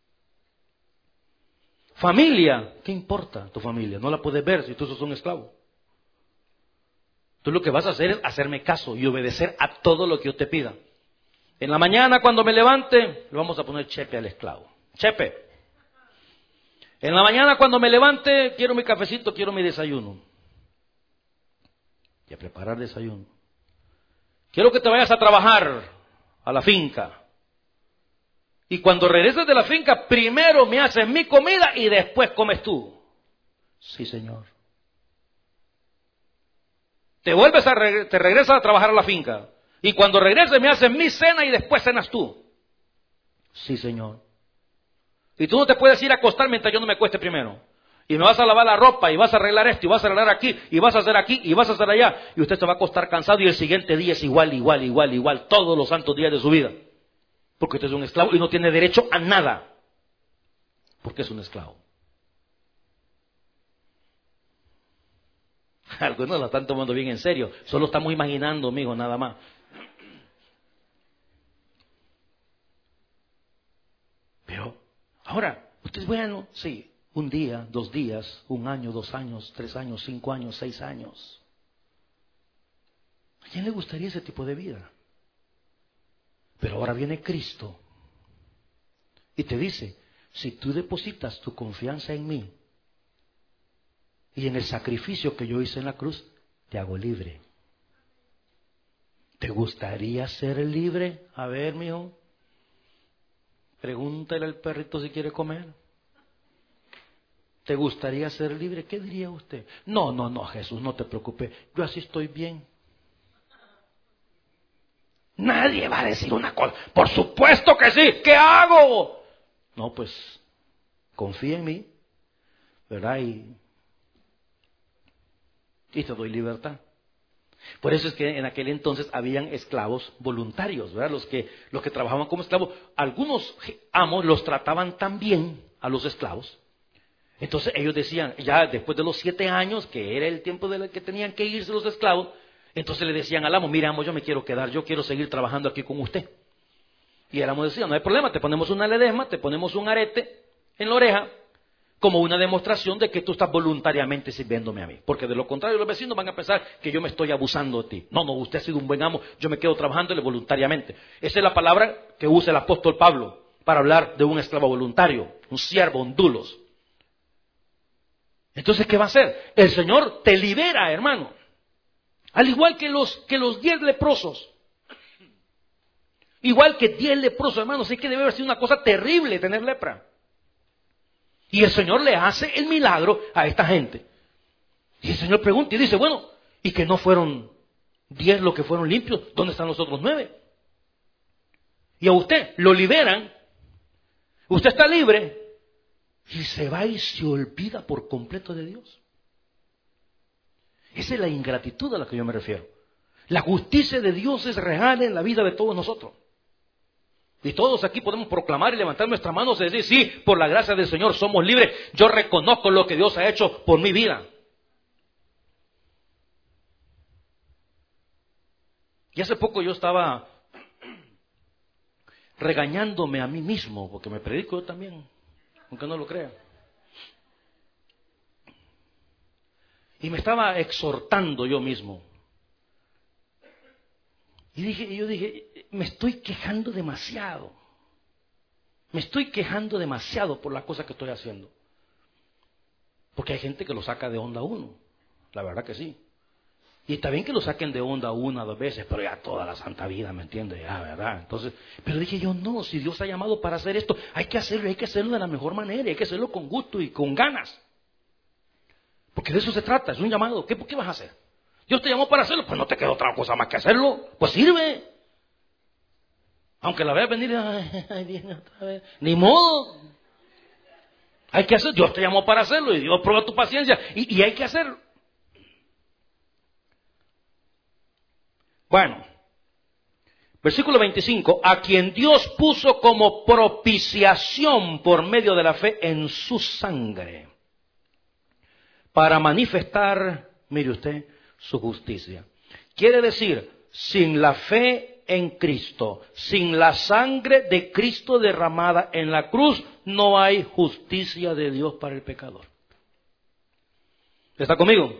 [SPEAKER 2] Familia, ¿qué importa tu familia? No la puedes ver si tú sos un esclavo. Tú lo que vas a hacer es hacerme caso y obedecer a todo lo que yo te pida. En la mañana cuando me levante, le vamos a poner chepe al esclavo. Chepe. En la mañana cuando me levante, quiero mi cafecito, quiero mi desayuno. Y a preparar desayuno. Quiero que te vayas a trabajar a la finca. Y cuando regreses de la finca, primero me haces mi comida y después comes tú. Sí, Señor. Te vuelves a, reg- te regresas a trabajar a la finca. Y cuando regreses me haces mi cena y después cenas tú. Sí, Señor. Y tú no te puedes ir a acostar mientras yo no me acueste primero. Y me vas a lavar la ropa, y vas a arreglar esto, y vas a arreglar aquí, y vas a hacer aquí, y vas a hacer allá. Y usted se va a acostar cansado y el siguiente día es igual, igual, igual, igual, todos los santos días de su vida. Porque usted es un esclavo y no tiene derecho a nada. Porque es un esclavo. Algunos la están tomando bien en serio. Solo estamos imaginando, amigo, nada más. Pero, ahora, usted es bueno, sí. Un día, dos días, un año, dos años, tres años, cinco años, seis años. ¿A quién le gustaría ese tipo de vida? Pero ahora viene Cristo y te dice, si tú depositas tu confianza en mí y en el sacrificio que yo hice en la cruz, te hago libre. ¿Te gustaría ser libre? A ver, mijo, pregúntale al perrito si quiere comer. ¿Te gustaría ser libre? ¿Qué diría usted? No, no, no, Jesús, no te preocupes, yo así estoy bien. Nadie va a decir una cosa. Por supuesto que sí. ¿Qué hago? No, pues confía en mí, ¿verdad? Y, y te doy libertad. Por eso es que en aquel entonces habían esclavos voluntarios, ¿verdad? Los que, los que trabajaban como esclavos. Algunos amos los trataban tan bien a los esclavos. Entonces ellos decían, ya después de los siete años, que era el tiempo de que tenían que irse los esclavos, entonces le decían al amo, mira amo, yo me quiero quedar, yo quiero seguir trabajando aquí con usted. Y el amo decía, no hay problema, te ponemos una ledesma, te ponemos un arete en la oreja, como una demostración de que tú estás voluntariamente sirviéndome a mí. Porque de lo contrario los vecinos van a pensar que yo me estoy abusando de ti. No, no, usted ha sido un buen amo, yo me quedo trabajándole voluntariamente. Esa es la palabra que usa el apóstol Pablo para hablar de un esclavo voluntario, un siervo, un dulos. Entonces, ¿qué va a hacer? El Señor te libera, hermano. Al igual que los, que los diez leprosos. Igual que diez leprosos, hermano. Sé que debe haber sido una cosa terrible tener lepra. Y el Señor le hace el milagro a esta gente. Y el Señor pregunta y dice, bueno, ¿y que no fueron diez los que fueron limpios? ¿Dónde están los otros nueve? Y a usted lo liberan. Usted está libre. Y se va y se olvida por completo de Dios. Esa es la ingratitud a la que yo me refiero. La justicia de Dios es real en la vida de todos nosotros. Y todos aquí podemos proclamar y levantar nuestras manos y decir, sí, por la gracia del Señor somos libres. Yo reconozco lo que Dios ha hecho por mi vida. Y hace poco yo estaba regañándome a mí mismo, porque me predico yo también, aunque no lo crea. Y me estaba exhortando yo mismo. Y dije, yo dije, me estoy quejando demasiado. Me estoy quejando demasiado por las cosas que estoy haciendo. Porque hay gente que lo saca de onda a uno. La verdad que sí. Y está bien que lo saquen de onda una o dos veces, pero ya toda la santa vida, ¿me entiendes? Ya, ¿verdad? Entonces, pero dije yo, no, si Dios ha llamado para hacer esto, hay que hacerlo, hay que hacerlo de la mejor manera, hay que hacerlo con gusto y con ganas. Porque de eso se trata, es un llamado. ¿Qué, ¿Qué vas a hacer? Dios te llamó para hacerlo, pues no te queda otra cosa más que hacerlo. Pues sirve. Aunque la veas venir, ay, viene otra vez. Ni modo. Hay que hacerlo. Dios te llamó para hacerlo y Dios prueba tu paciencia. Y, y hay que hacerlo. Bueno, versículo veinticinco. A quien Dios puso como propiciación por medio de la fe en su sangre. Para manifestar, mire usted, su justicia. Quiere decir, sin la fe en Cristo, sin la sangre de Cristo derramada en la cruz, no hay justicia de Dios para el pecador. ¿Está conmigo?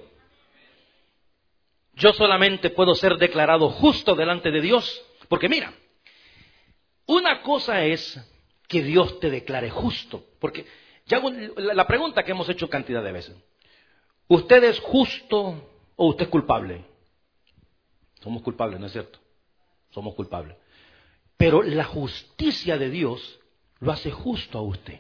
[SPEAKER 2] Yo solamente puedo ser declarado justo delante de Dios, porque mira, una cosa es que Dios te declare justo, porque ya la pregunta que hemos hecho cantidad de veces, ¿usted es justo o usted es culpable? Somos culpables, ¿no es cierto? Somos culpables. Pero la justicia de Dios lo hace justo a usted.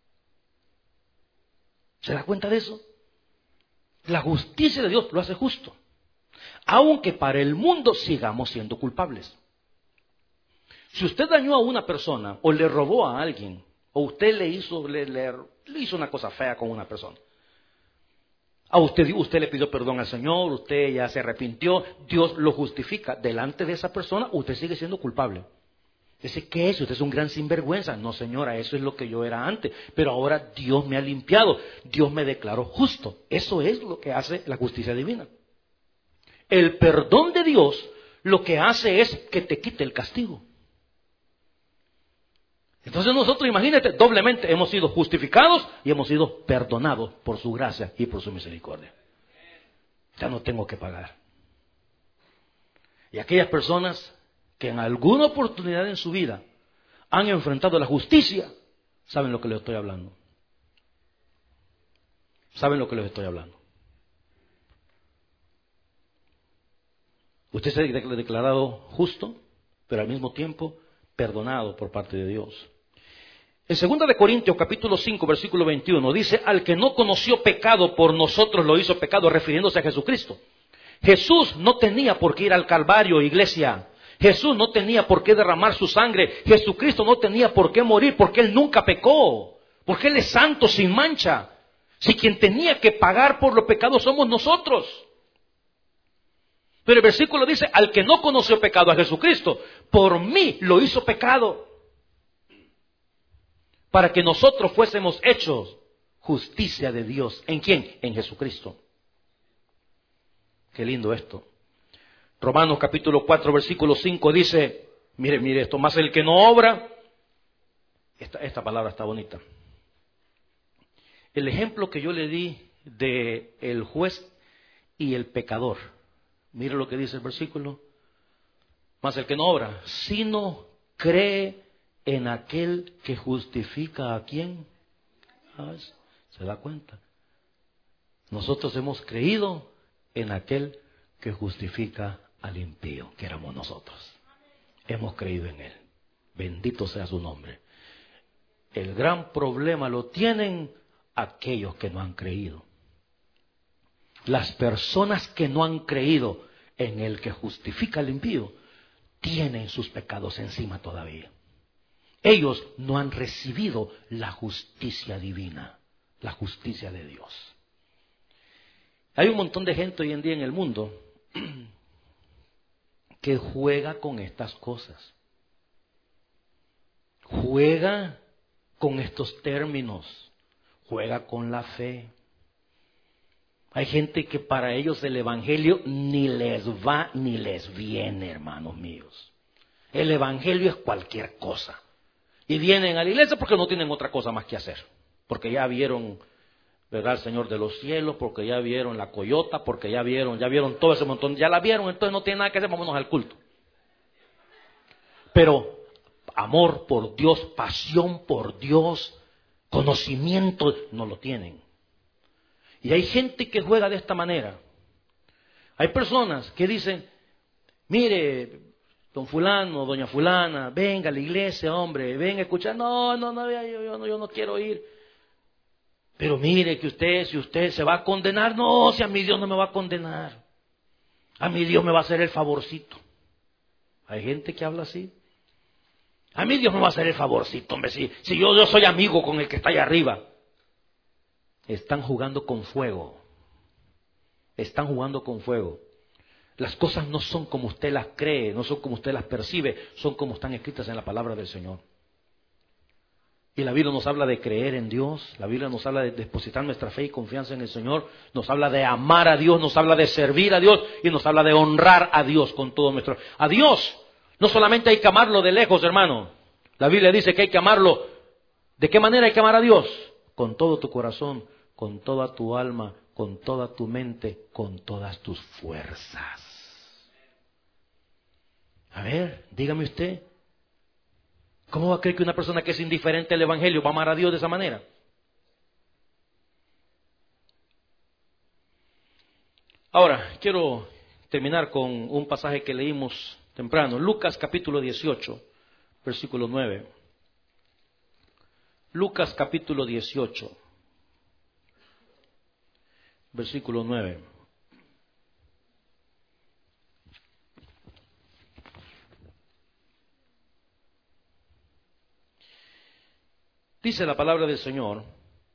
[SPEAKER 2] ¿Se da cuenta de eso? La justicia de Dios lo hace justo. Aunque para el mundo sigamos siendo culpables. Si usted dañó a una persona o le robó a alguien, o usted le hizo, le, le, le hizo una cosa fea con una persona, a usted, usted le pidió perdón al Señor, usted ya se arrepintió, Dios lo justifica. Delante de esa persona, usted sigue siendo culpable. Dice, ¿qué es? Usted es un gran sinvergüenza. No, señora, eso es lo que yo era antes. Pero ahora Dios me ha limpiado. Dios me declaró justo. Eso es lo que hace la justicia divina. El perdón de Dios lo que hace es que te quite el castigo. Entonces nosotros, imagínate, doblemente hemos sido justificados y hemos sido perdonados por su gracia y por su misericordia. Ya no tengo que pagar. Y aquellas personas que en alguna oportunidad en su vida han enfrentado la justicia, saben lo que les estoy hablando. Saben lo que les estoy hablando. Usted se ha declarado justo, pero al mismo tiempo perdonado por parte de Dios. En segunda de Corintios capítulo cinco versículo veintiuno dice, al que no conoció pecado por nosotros lo hizo pecado, refiriéndose a Jesucristo. Jesús no tenía por qué ir al Calvario, iglesia. Jesús no tenía por qué derramar su sangre. Jesucristo no tenía por qué morir, porque Él nunca pecó. Porque Él es santo, sin mancha. Si quien tenía que pagar por los pecados somos nosotros. Pero el versículo dice, al que no conoció pecado, a Jesucristo, por mí lo hizo pecado. Para que nosotros fuésemos hechos justicia de Dios. ¿En quién? En Jesucristo. Qué lindo esto. Romanos capítulo cuatro versículo cinco dice, mire, mire esto, más el que no obra, esta, esta palabra está bonita. El ejemplo que yo le di de el juez y el pecador, mire lo que dice el versículo, más el que no obra, sino cree en aquel que justifica a quién. ¿Ah, se da cuenta? Nosotros hemos creído en aquel que justifica al impío, que éramos nosotros. Hemos creído en Él. Bendito sea su nombre. El gran problema lo tienen aquellos que no han creído. Las personas que no han creído en el que justifica al impío tienen sus pecados encima todavía. Ellos no han recibido la justicia divina, la justicia de Dios. Hay un montón de gente hoy en día en el mundo que juega con estas cosas. Juega con estos términos. Juega con la fe. Hay gente que para ellos el evangelio ni les va ni les viene, hermanos míos. El evangelio es cualquier cosa. Y vienen a la iglesia porque no tienen otra cosa más que hacer. Porque ya vieron, ¿verdad?, el Señor de los cielos, porque ya vieron la coyota, porque ya vieron, ya vieron todo ese montón, ya la vieron, entonces no tienen nada que hacer, vámonos al culto. Pero amor por Dios, pasión por Dios, conocimiento, no lo tienen. Y hay gente que juega de esta manera. Hay personas que dicen, mire, don fulano, doña fulana, venga a la iglesia, hombre, venga a escuchar. No, no, no, yo, yo, no, yo no quiero ir. Pero mire que usted, si usted se va a condenar, no, si a mi Dios no me va a condenar. A mi Dios me va a hacer el favorcito. Hay gente que habla así. A mí Dios me va a hacer el favorcito, hombre, si, si yo, yo soy amigo con el que está allá arriba. Están jugando con fuego. Están jugando con fuego. Las cosas no son como usted las cree, no son como usted las percibe, son como están escritas en la palabra del Señor. Y la Biblia nos habla de creer en Dios, la Biblia nos habla de depositar nuestra fe y confianza en el Señor, nos habla de amar a Dios, nos habla de servir a Dios y nos habla de honrar a Dios con todo nuestro... A Dios no solamente hay que amarlo de lejos, hermano. La Biblia dice que hay que amarlo. ¿De qué manera hay que amar a Dios? Con todo tu corazón, con toda tu alma, con toda tu mente, con todas tus fuerzas. A ver, dígame usted, ¿cómo va a creer que una persona que es indiferente al Evangelio va a amar a Dios de esa manera? Ahora, quiero terminar con un pasaje que leímos temprano. Lucas capítulo dieciocho, versículo nueve. Lucas capítulo dieciocho, versículo nueve. Dice la palabra del Señor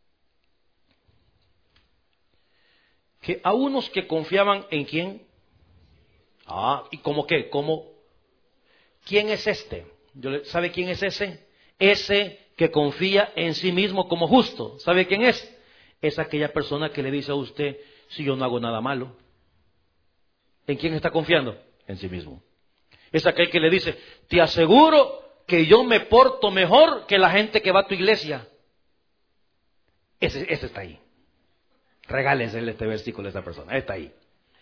[SPEAKER 2] que a unos que confiaban en quién. Ah, ¿y cómo qué? ¿Cómo? ¿Quién es este? Yo le, ¿sabe quién es ese? Ese que confía en sí mismo como justo. ¿Sabe quién es? Es aquella persona que le dice a usted, si yo no hago nada malo. ¿En quién está confiando? En sí mismo. Es aquel que le dice, te aseguro que yo me porto mejor que la gente que va a tu iglesia. Ese, ese está ahí. Regálensele este versículo a esa persona. Está ahí.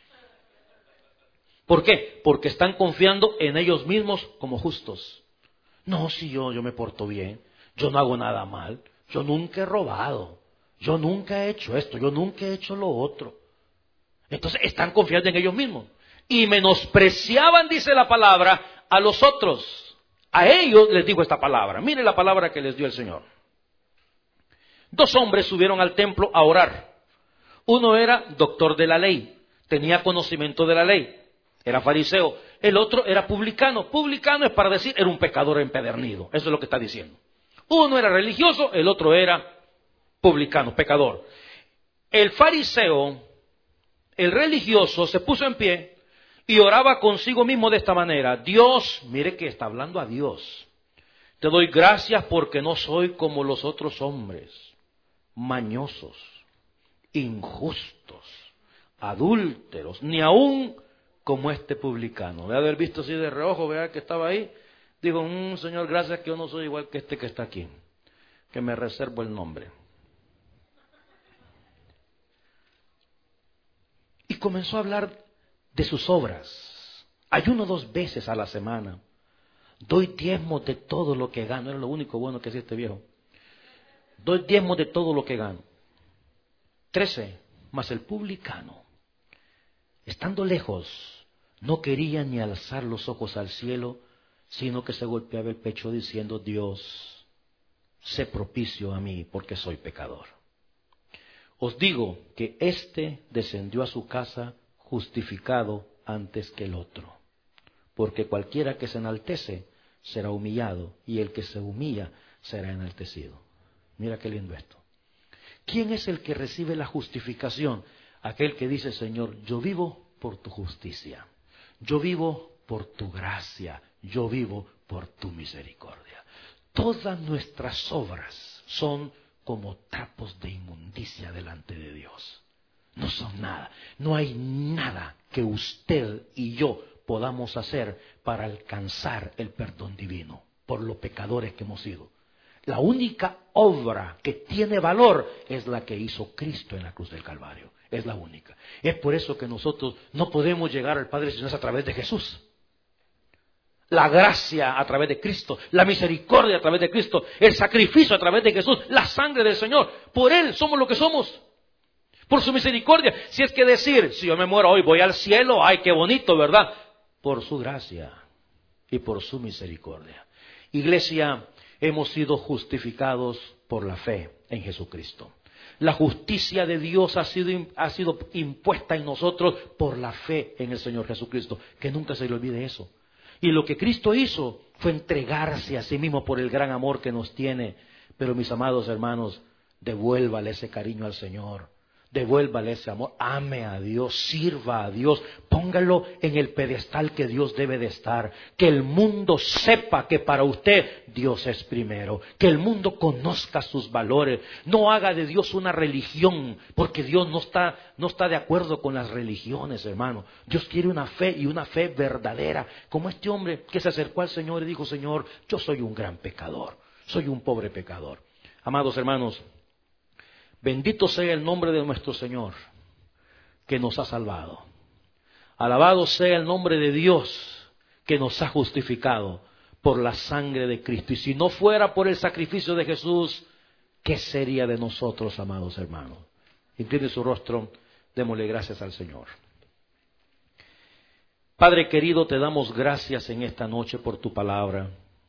[SPEAKER 2] ¿Por qué? Porque están confiando en ellos mismos como justos. No, si yo, yo me porto bien, yo no hago nada mal, yo nunca he robado, yo nunca he hecho esto, yo nunca he hecho lo otro. Entonces están confiando en ellos mismos. Y menospreciaban, dice la palabra, a los otros. A ellos les digo esta palabra. Mire la palabra que les dio el Señor. Dos hombres subieron al templo a orar. Uno era doctor de la ley, tenía conocimiento de la ley, era fariseo. El otro era publicano. Publicano es para decir, era un pecador empedernido. Eso es lo que está diciendo. Uno era religioso, el otro era publicano, pecador. El fariseo, el religioso, se puso en pie y oraba consigo mismo de esta manera. Dios, mire que está hablando a Dios. Te doy gracias porque no soy como los otros hombres, mañosos, injustos, adúlteros, ni aún como este publicano. De haber visto así de reojo, vea que estaba ahí, digo, mmm, Señor, gracias que yo no soy igual que este que está aquí, que me reservo el nombre. Y comenzó a hablar de sus obras. Ayuno dos veces a la semana. Doy diezmos de todo lo que gano. Era lo único bueno que hacía este viejo. Doy diezmos de todo lo que gano. Trece. Mas el publicano, estando lejos, no quería ni alzar los ojos al cielo, sino que se golpeaba el pecho diciendo, Dios, sé propicio a mí porque soy pecador. Os digo que éste descendió a su casa justificado antes que el otro. Porque cualquiera que se enaltece será humillado, y el que se humilla será enaltecido. Mira qué lindo esto. ¿Quién es el que recibe la justificación? Aquel que dice, Señor, yo vivo por tu justicia, yo vivo por tu gracia, yo vivo por tu misericordia. Todas nuestras obras son como trapos de inmundicia delante de Dios. No son nada. No hay nada que usted y yo podamos hacer para alcanzar el perdón divino por los pecadores que hemos sido. La única obra que tiene valor es la que hizo Cristo en la cruz del Calvario. Es la única. Es por eso que nosotros no podemos llegar al Padre si no es a través de Jesús. La gracia a través de Cristo, la misericordia a través de Cristo, el sacrificio a través de Jesús, la sangre del Señor. Por Él somos lo que somos. Por su misericordia. Si es que decir, si yo me muero hoy voy al cielo, ay, qué bonito, ¿verdad? Por su gracia y por su misericordia. Iglesia, hemos sido justificados por la fe en Jesucristo. La justicia de Dios ha sido, ha sido impuesta en nosotros por la fe en el Señor Jesucristo. Que nunca se le olvide eso. Y lo que Cristo hizo fue entregarse a sí mismo por el gran amor que nos tiene. Pero mis amados hermanos, devuélvale ese cariño al Señor. Devuélvale ese amor, ame a Dios, sirva a Dios, póngalo en el pedestal que Dios debe de estar. Que el mundo sepa que para usted Dios es primero. Que el mundo conozca sus valores. No haga de Dios una religión, porque Dios no está, no está de acuerdo con las religiones, hermano. Dios quiere una fe y una fe verdadera. Como este hombre que se acercó al Señor y dijo, Señor, yo soy un gran pecador, soy un pobre pecador. Amados hermanos, bendito sea el nombre de nuestro Señor, que nos ha salvado. Alabado sea el nombre de Dios, que nos ha justificado por la sangre de Cristo. Y si no fuera por el sacrificio de Jesús, ¿qué sería de nosotros, amados hermanos? Incline su rostro, démosle gracias al Señor. Padre querido, te damos gracias en esta noche por tu palabra.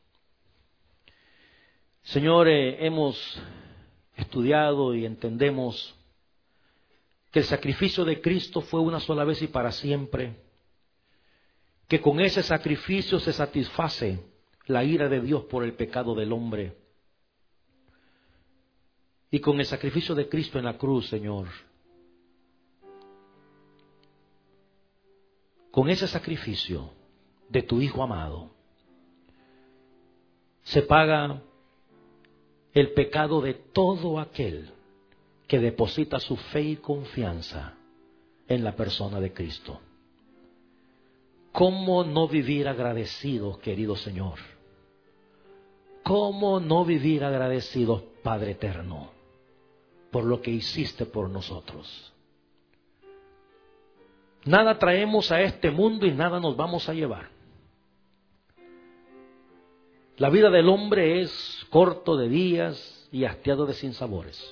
[SPEAKER 2] Señor, eh, hemos estudiado y entendemos que el sacrificio de Cristo fue una sola vez y para siempre, que con ese sacrificio se satisface la ira de Dios por el pecado del hombre, y con el sacrificio de Cristo en la cruz, Señor, con ese sacrificio de tu Hijo amado, se paga el pecado de todo aquel que deposita su fe y confianza en la persona de Cristo. ¿Cómo no vivir agradecidos, querido Señor? ¿Cómo no vivir agradecidos, Padre eterno, por lo que hiciste por nosotros? Nada traemos a este mundo y nada nos vamos a llevar. La vida del hombre es corto de días y hastiado de sinsabores.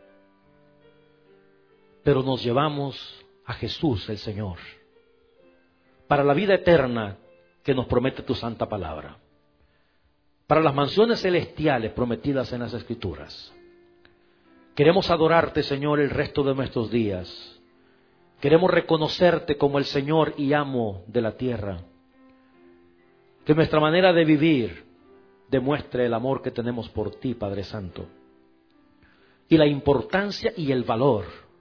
[SPEAKER 2] Pero nos llevamos a Jesús el Señor para la vida eterna que nos promete tu santa palabra, para las mansiones celestiales prometidas en las Escrituras. Queremos adorarte, Señor, el resto de nuestros días. Queremos reconocerte como el Señor y amo de la tierra. Que nuestra manera de vivir demuestre el amor que tenemos por ti, Padre Santo, y la importancia y el valor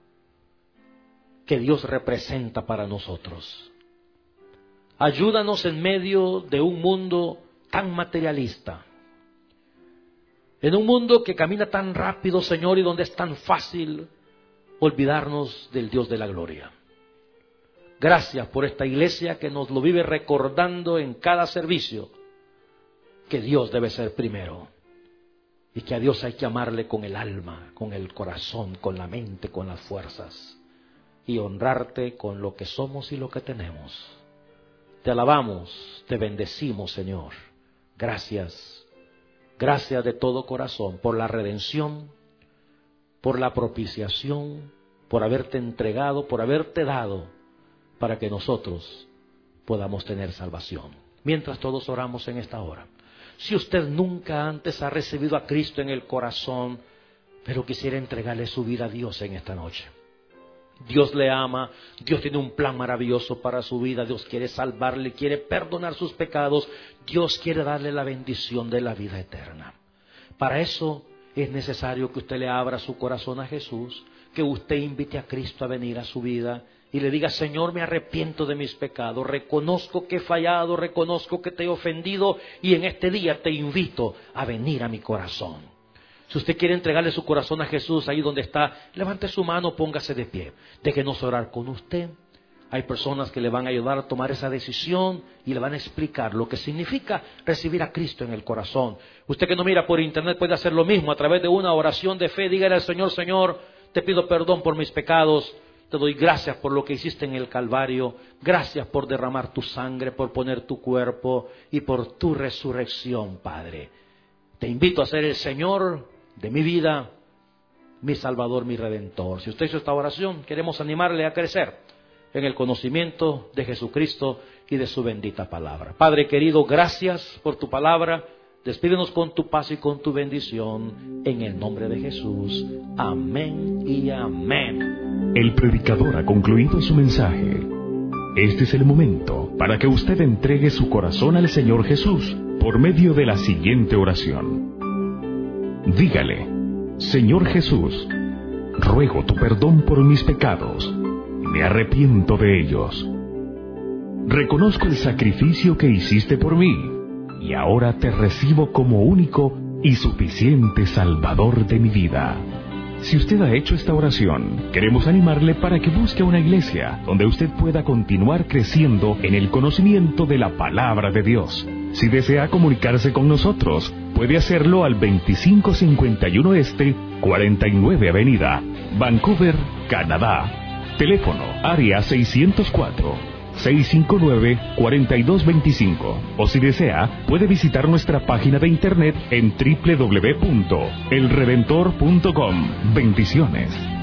[SPEAKER 2] que Dios representa para nosotros. Ayúdanos en medio de un mundo tan materialista, en un mundo que camina tan rápido, Señor, y donde es tan fácil olvidarnos del Dios de la gloria. Gracias por esta iglesia que nos lo vive recordando en cada servicio, que Dios debe ser primero y que a Dios hay que amarle con el alma, con el corazón, con la mente, con las fuerzas, y honrarte con lo que somos y lo que tenemos. Te alabamos, te bendecimos, Señor. Gracias, gracias de todo corazón por la redención, por la propiciación, por haberte entregado, por haberte dado, para que nosotros podamos tener salvación. Mientras todos oramos en esta hora, si usted nunca antes ha recibido a Cristo en el corazón, pero quisiera entregarle su vida a Dios en esta noche. Dios le ama, Dios tiene un plan maravilloso para su vida, Dios quiere salvarle, quiere perdonar sus pecados, Dios quiere darle la bendición de la vida eterna. Para eso es necesario que usted le abra su corazón a Jesús, que usted invite a Cristo a venir a su vida y le diga: Señor, me arrepiento de mis pecados, reconozco que he fallado, reconozco que te he ofendido y en este día te invito a venir a mi corazón. Si usted quiere entregarle su corazón a Jesús ahí donde está, levante su mano, póngase de pie. Déjenos orar con usted. Hay personas que le van a ayudar a tomar esa decisión y le van a explicar lo que significa recibir a Cristo en el corazón. Usted que no mira por internet puede hacer lo mismo a través de una oración de fe. Dígale al Señor: Señor, te pido perdón por mis pecados. Te doy gracias por lo que hiciste en el Calvario. Gracias por derramar tu sangre, por poner tu cuerpo y por tu resurrección, Padre. Te invito a ser el Señor de mi vida, mi Salvador, mi Redentor. Si usted hizo esta oración, queremos animarle a crecer en el conocimiento de Jesucristo y de su bendita palabra. Padre querido, gracias por tu palabra. Despídenos con tu paz y con tu bendición, en el nombre de Jesús. Amén y amén.
[SPEAKER 1] El predicador ha concluido su mensaje. Este es el momento para que usted entregue su corazón al Señor Jesús por medio de la siguiente oración. Dígale: Señor Jesús, ruego tu perdón por mis pecados. Me arrepiento de ellos. Reconozco el sacrificio que hiciste por mí y ahora te recibo como único y suficiente Salvador de mi vida. Si usted ha hecho esta oración, queremos animarle para que busque una iglesia donde usted pueda continuar creciendo en el conocimiento de la palabra de Dios. Si desea comunicarse con nosotros, puede hacerlo al veinticinco cincuenta y uno Este, cuarenta y nueve Avenida, Vancouver, Canadá. Teléfono área seiscientos cuatro, seiscientos cincuenta y nueve, cuarenta y dos veinticinco. O si desea, puede visitar nuestra página de internet en doble u doble u doble u punto el redentor punto com. Bendiciones.